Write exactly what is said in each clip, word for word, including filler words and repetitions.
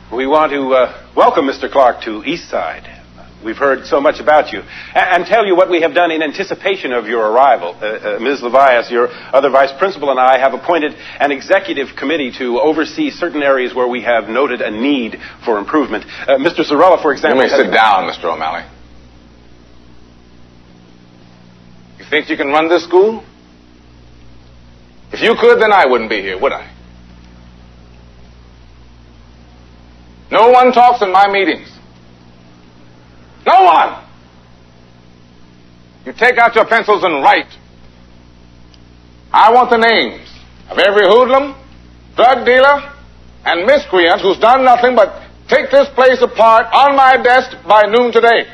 We want to uh, welcome Mister Clark to Eastside. We've heard so much about you, and, and tell you what we have done in anticipation of your arrival. Uh, uh, Miz Levias, your other vice principal, and I have appointed an executive committee to oversee certain areas where we have noted a need for improvement. Uh, Mister Zarella, for example... You may sit down, Mister O'Malley. You think you can run this school? If you could, then I wouldn't be here, would I? No one talks in my meetings. No one! You take out your pencils and write. I want the names of every hoodlum, drug dealer, and miscreant who's done nothing but take this place apart on my desk by noon today.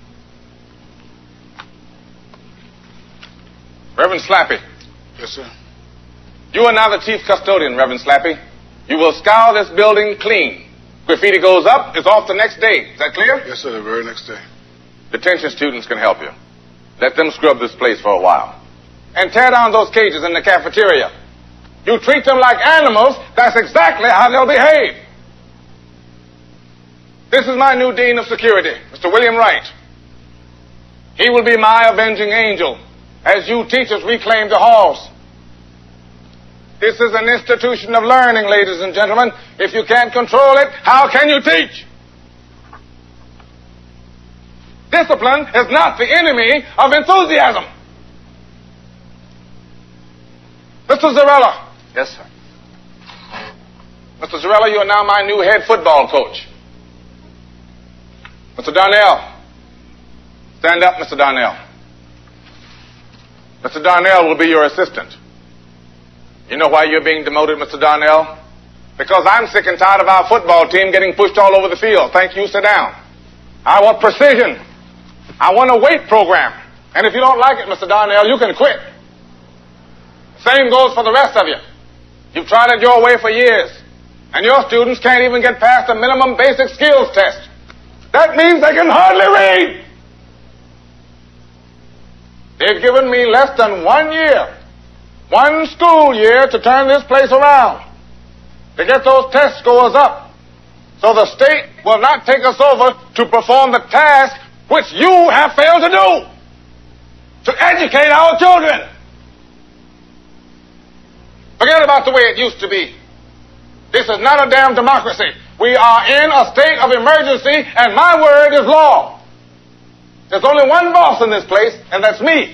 Reverend Slappy. Yes, sir. You are now the chief custodian, Reverend Slappy. You will scour this building clean. Graffiti goes up, it's off the next day. Is that clear? Yes, sir, the very next day. Detention students can help you. Let them scrub this place for a while. And tear down those cages in the cafeteria. You treat them like animals, that's exactly how they'll behave. This is my new dean of security, Mister William Wright. He will be my avenging angel as you teachers reclaim the halls. This is an institution of learning, ladies and gentlemen. If you can't control it, how can you teach? Discipline is not the enemy of enthusiasm. Mister Zarella. Yes, sir. Mister Zarella, you are now my new head football coach. Mister Darnell. Stand up, Mister Darnell. Mister Darnell will be your assistant. You know why you're being demoted, Mister Darnell? Because I'm sick and tired of our football team getting pushed all over the field. Thank you, sit down. I want precision. I want a weight program. And if you don't like it, Mister Darnell, you can quit. Same goes for the rest of you. You've tried it your way for years. And your students can't even get past the minimum basic skills test. That means they can hardly read. They've given me less than one year. One school year to turn this place around, to get those test scores up, so the state will not take us over to perform the task which you have failed to do, to educate our children. Forget about the way it used to be. This is not a damn democracy. We are in a state of emergency, and my word is law. There's only one boss in this place, and that's me.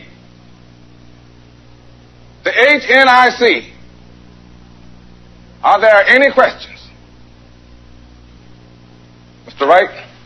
The H N I C. Are there any questions? Mister Wright?